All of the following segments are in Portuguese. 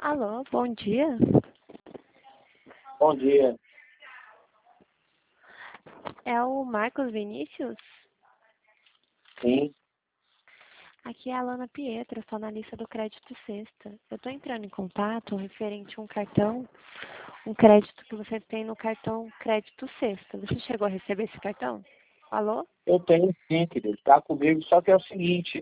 Alô, bom dia. Bom dia. É o Marcos Vinícius? Sim. Aqui é a Alana Pietra, sou analista do Crédito Sexta. Eu estou entrando em contato referente a um crédito que você tem no cartão Crédito Sexta. Você chegou a receber esse cartão? Alô? Eu tenho sim, querido. Está comigo, só que é o seguinte,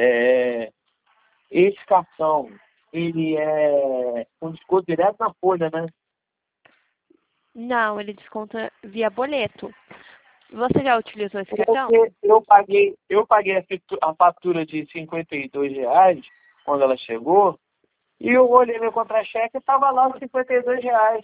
esse cartão, ele é com desconto direto na folha, né? Não, ele desconta via boleto. Você já utilizou esse cartão? Porque eu paguei a fatura de R$ 52 quando ela chegou, e eu olhei meu contra-cheque e estava lá os R$ 52.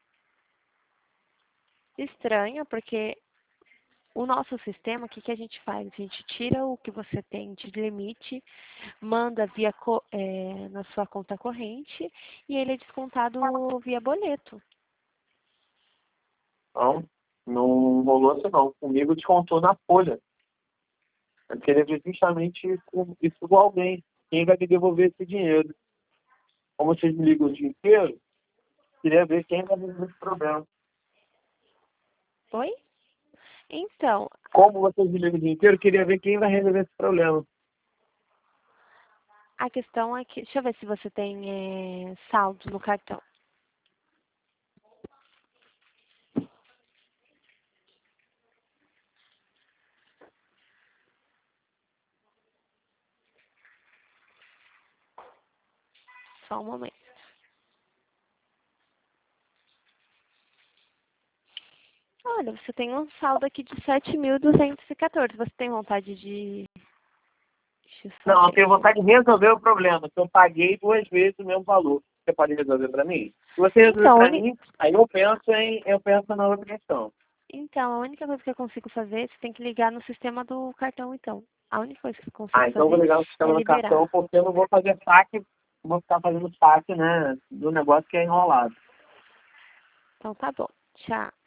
Estranho, porque o nosso sistema, o que a gente faz? A gente tira o que você tem de limite, manda na sua conta corrente e ele é descontado via boleto. Não, não rolou assim não. Comigo descontou na folha. Eu queria ver justamente isso com alguém. Quem vai me devolver esse dinheiro? Como vocês me ligam o dia inteiro, queria ver quem vai resolver esse problema. Oi? Então, Como vocês me ligam o dia inteiro, queria ver quem vai resolver esse problema. a questão é que... Deixa eu ver se você tem saldo no cartão. Só um momento. Olha, você tem um saldo aqui de 7.214. Você tem vontade de... Deixa eu só Não, eu ver tenho aqui. vontade de resolver o problema, que eu paguei 2 vezes o mesmo valor. Você pode resolver para mim? Se você resolver Então, para mim, aí eu penso na outra questão. a única coisa que eu consigo fazer, você tem que ligar no sistema do cartão, então. A única coisa que eu consigo Ah, então eu vou fazer ligar o é sistema do liberar. cartão, porque eu não vou fazer saque, vou ficar fazendo saque, né, do negócio que é enrolado. Então tá bom. Tchau.